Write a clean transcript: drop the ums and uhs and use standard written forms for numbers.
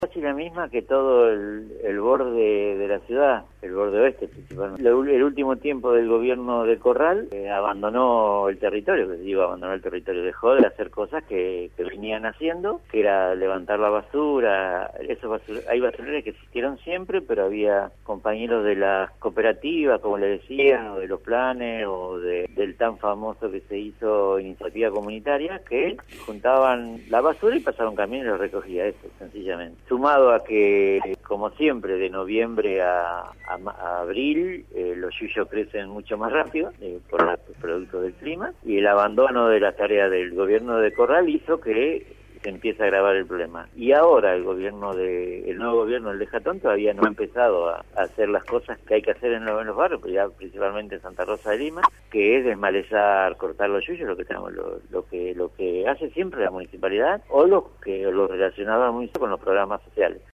Casi la misma que todo el borde de la ciudad, el borde oeste principalmente. El último tiempo del gobierno de Corral abandonó el territorio, abandonó el territorio, dejó de hacer cosas que venían haciendo, que era levantar la basura. Hay basureros que existieron siempre, pero había compañeros de las cooperativas, como le decían, o de los planes, o del tan famoso que se hizo Iniciativa Comunitaria, que juntaban la basura y pasaron camiones y lo recogía, eso, sencillamente. Sumado a que, como siempre, de noviembre a abril, los yuyos crecen mucho más rápido por los productos del clima, y el abandono de las tareas del gobierno de Corral hizo que se empieza a agravar el problema. Y ahora el nuevo gobierno, el de Jatón, todavía no ha empezado a hacer las cosas que hay que hacer en los barrios, pero ya principalmente en Santa Rosa de Lima, que es desmalezar, cortar los yuyos, lo que hace siempre la municipalidad, o lo relacionado al municipio con los programas sociales.